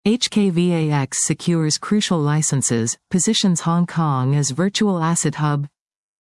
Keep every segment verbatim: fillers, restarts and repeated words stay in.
H K V A X secures crucial licenses, positions Hong Kong as virtual asset hub.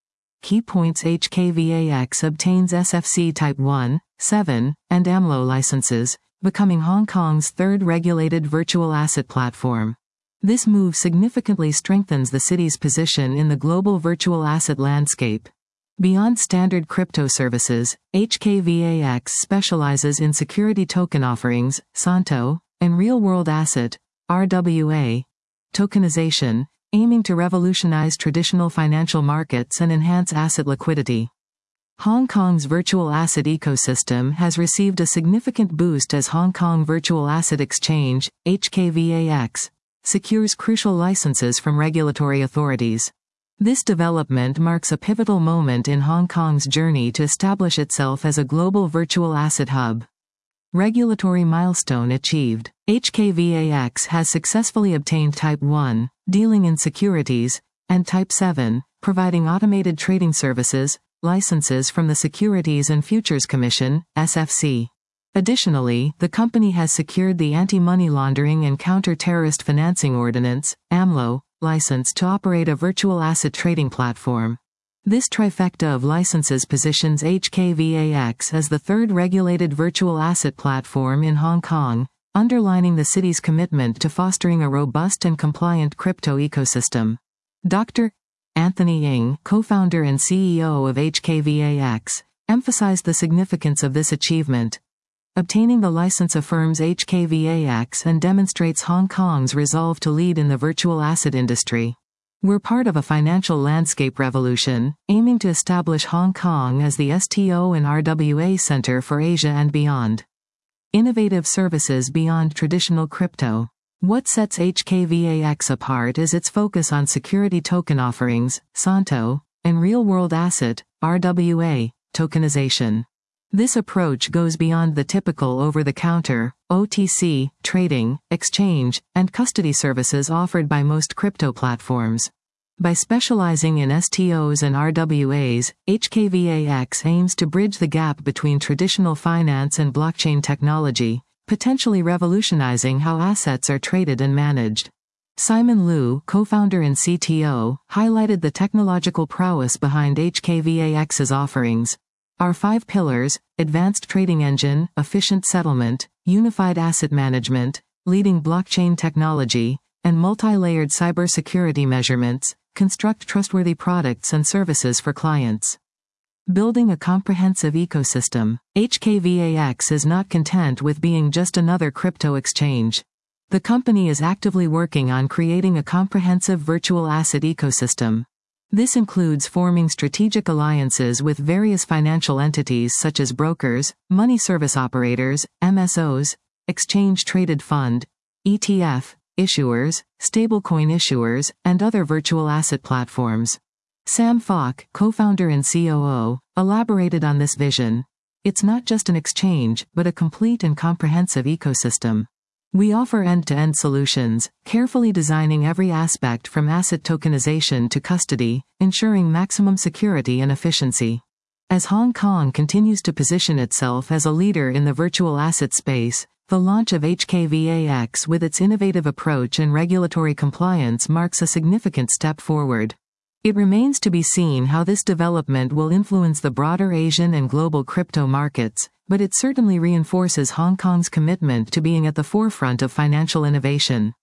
Key points: H K V A X obtains S F C Type one, seven, and A M L O licenses, becoming Hong Kong's third regulated virtual asset platform. This move significantly strengthens the city's position in the global virtual asset landscape. Beyond standard crypto services, H K V A X specializes in security token offerings, Santo, and real-world asset, R W A, tokenization, aiming to revolutionize traditional financial markets and enhance asset liquidity. Hong Kong's virtual asset ecosystem has received a significant boost as Hong Kong Virtual Asset Exchange, H K V A X, secures crucial licenses from regulatory authorities. This development marks a pivotal moment in Hong Kong's journey to establish itself as a global virtual asset hub. Regulatory milestone achieved. H K V A X has successfully obtained Type one, dealing in securities, and Type seven, providing automated trading services, licenses from the Securities and Futures Commission, S F C. Additionally, the company has secured the Anti-Money Laundering and Counter-Terrorist Financing Ordinance, A M L O, license to operate a virtual asset trading platform. This trifecta of licenses positions H K V A X as the third regulated virtual asset platform in Hong Kong, underlining the city's commitment to fostering a robust and compliant crypto ecosystem. Doctor Anthony Ng, co-founder and C E O of H K V A X, emphasized the significance of this achievement. Obtaining the license affirms H K V A X and demonstrates Hong Kong's resolve to lead in the virtual asset industry. We're part of a financial landscape revolution, aiming to establish Hong Kong as the S T O and R W A center for Asia and beyond. Innovative services beyond traditional crypto. What sets H K V A X apart is its focus on security token offerings, Santo, and real-world asset, R W A, tokenization. This approach goes beyond the typical over-the-counter, O T C, trading, exchange, and custody services offered by most crypto platforms. By specializing in S T Os and R W As, H K V A X aims to bridge the gap between traditional finance and blockchain technology, potentially revolutionizing how assets are traded and managed. Simon Liu, co-founder and C T O, highlighted the technological prowess behind H K V A X's offerings. Our five pillars: advanced trading engine, efficient settlement, unified asset management, leading blockchain technology, and multi-layered cybersecurity measurements, construct trustworthy products and services for clients. Building a comprehensive ecosystem. H K V A X is not content with being just another crypto exchange. The company is actively working on creating a comprehensive virtual asset ecosystem. This includes forming strategic alliances with various financial entities such as brokers, money service operators, M S Os, exchange-traded fund, E T F, issuers, stablecoin issuers, and other virtual asset platforms. Sam Falk, co-founder and C O O, elaborated on this vision. It's not just an exchange, but a complete and comprehensive ecosystem. We offer end-to-end solutions, carefully designing every aspect from asset tokenization to custody, ensuring maximum security and efficiency. As Hong Kong continues to position itself as a leader in the virtual asset space, the launch of H K V A X with its innovative approach and regulatory compliance marks a significant step forward. It remains to be seen how this development will influence the broader Asian and global crypto markets, but it certainly reinforces Hong Kong's commitment to being at the forefront of financial innovation.